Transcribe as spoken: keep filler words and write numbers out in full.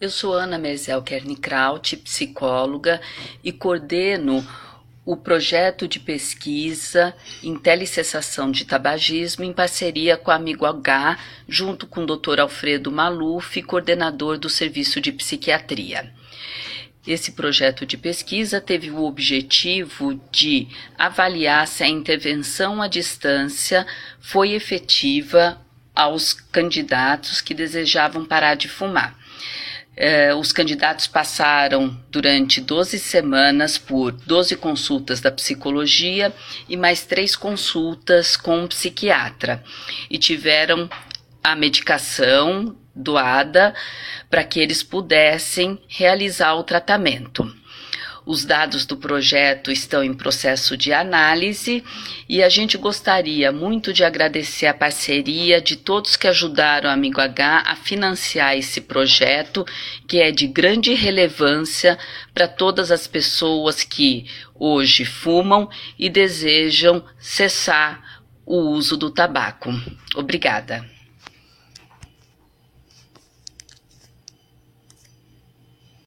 Eu sou Ana Merzel Kernikraut, psicóloga, e coordeno o projeto de pesquisa em telecessação de tabagismo em parceria com a Amigo H, junto com o doutor Alfredo Maluf, coordenador do Serviço de Psiquiatria. Esse projeto de pesquisa teve o objetivo de avaliar se a intervenção à distância foi efetiva aos candidatos que desejavam parar de fumar. Eh, os candidatos passaram durante doze semanas por doze consultas da psicologia e mais três consultas com um psiquiatra e tiveram a medicação doada para que eles pudessem realizar o tratamento. Os dados do projeto estão em processo de análise e a gente gostaria muito de agradecer a parceria de todos que ajudaram o Amigo H a financiar esse projeto, que é de grande relevância para todas as pessoas que hoje fumam e desejam cessar o uso do tabaco. Obrigada.